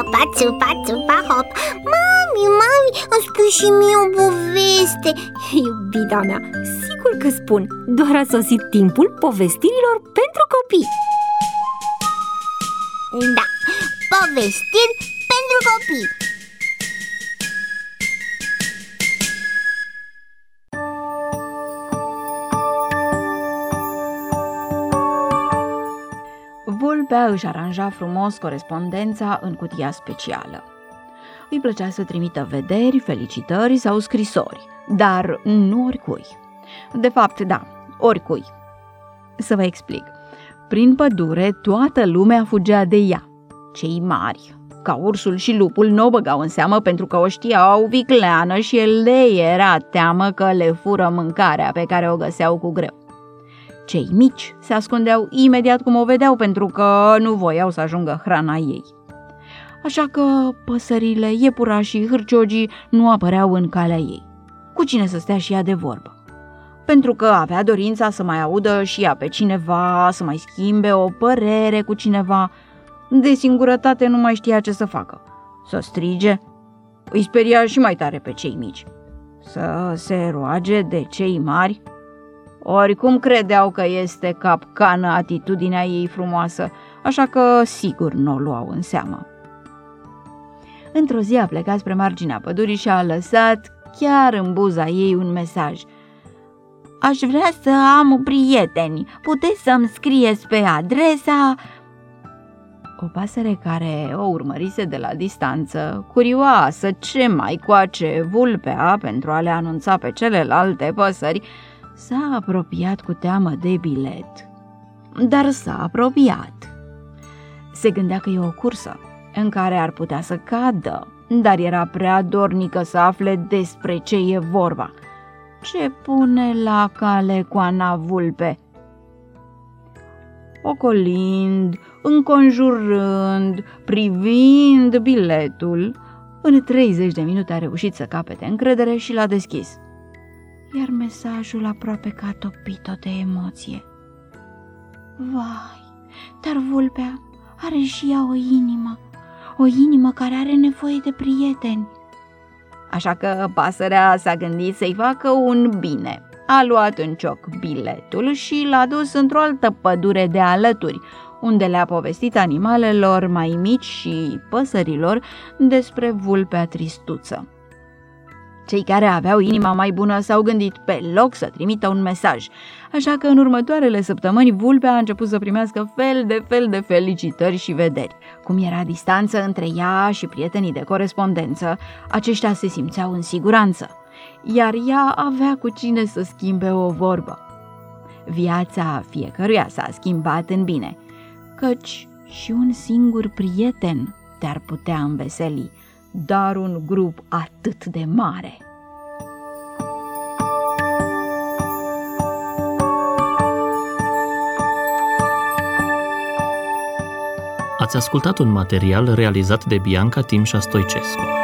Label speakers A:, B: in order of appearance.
A: țupa, țupa, țupa, hop. Mami, îmi spui și mie o poveste.
B: Iubita mea, sigur că spun. Doar a sosit timpul povestirilor pentru copii.
A: Da, povestiri pentru copii.
C: Vulpea își aranja frumos corespondența în cutia specială. Îi plăcea să trimită vederi, felicitări sau scrisori, dar nu oricui. De fapt, da, oricui. Să vă explic. Prin pădure toată lumea fugea de ea. Cei mari, ca ursul și lupul, nu o băgau în seamă pentru că o știau vicleană și le era teamă că le fură mâncarea pe care o găseau cu greu. Cei mici se ascundeau imediat cum o vedeau pentru că nu voiau să ajungă hrana ei. Așa că păsările, iepurașii, hârciogii nu apăreau în calea ei. Cu cine să stea și ea de vorbă? Pentru că avea dorința să mai audă și ea pe cineva, să mai schimbe o părere cu cineva. De singurătate nu mai știa ce să facă. Să strige? Îi speria și mai tare pe cei mici. Să se roage de cei mari? Oricum credeau că este capcană atitudinea ei frumoasă, așa că sigur nu o luau în seamă. Într-o zi a plecat spre marginea pădurii și a lăsat chiar în buza ei un mesaj. Aș vrea să am prieteni, puteți să-mi scrieți pe adresa... O pasăre care o urmărise de la distanță, curioasă ce mai coace vulpea pentru a le anunța pe celelalte păsări, s-a apropiat cu teamă de bilet. Dar s-a apropiat. Se gândea că e o cursă în care ar putea să cadă, dar era prea dornică să afle despre ce e vorba. Ce pune la cale coana vulpe? Ocolind, înconjurând, privind biletul, în 30 de minute a reușit să capete încredere și l-a deschis. Iar mesajul aproape că a topit-o de emoție. Vai, dar vulpea are și ea o inimă care are nevoie de prieteni. Așa că pasărea s-a gândit să-i facă un bine. A luat în cioc biletul și l-a dus într-o altă pădure de alături, unde le-a povestit animalelor mai mici și păsărilor despre vulpea tristuță. Cei care aveau inima mai bună s-au gândit pe loc să trimită un mesaj, așa că în următoarele săptămâni vulpea a început să primească fel de felicitări și vederi. Cum era distanță între ea și prietenii de corespondență, aceștia se simțeau în siguranță, iar ea avea cu cine să schimbe o vorbă. Viața fiecăruia s-a schimbat în bine, căci și un singur prieten te-ar putea înveseli, dar un grup atât de mare.
D: Ați ascultat un material realizat de Bianca Timșa Stoicescu.